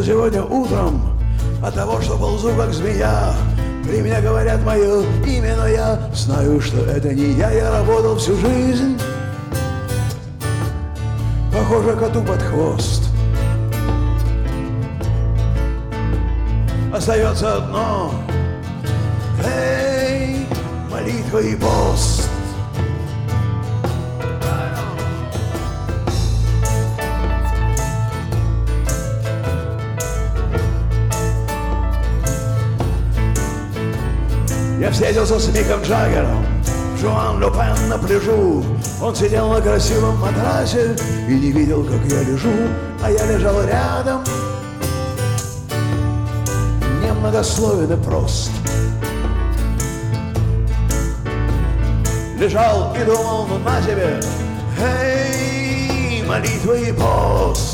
проснулся сегодня утром от того, что ползу как змея. При мне говорят мое имя, но я знаю, что это не я работал всю жизнь. Похоже, коту под хвост. Остается одно: эй, молитва и пост. Я встретился с Миком Джаггером, Жуан Люпен на пляжу. Он сидел на красивом матрасе и не видел, как я лежу, а я лежал рядом, немногословен и прост. Лежал и думал на тебе, эй, молитва и пост.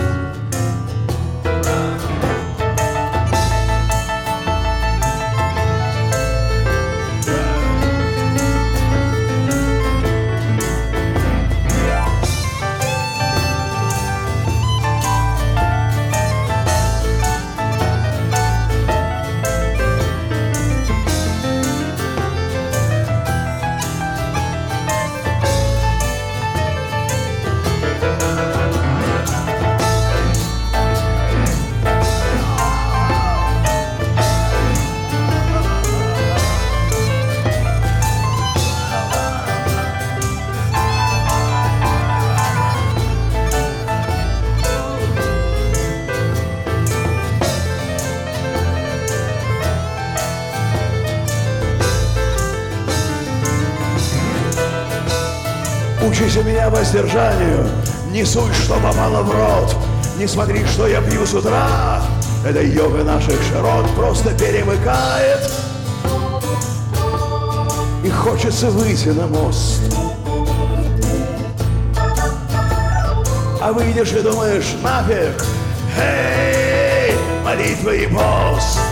Учись у меня воздержанию, не суй, что попало в рот. Не смотри, что я пью с утра. Это йога наших широт просто перемыкает. И хочется выйти на мост. А выйдешь и думаешь, нафиг, эй, молитва и пост.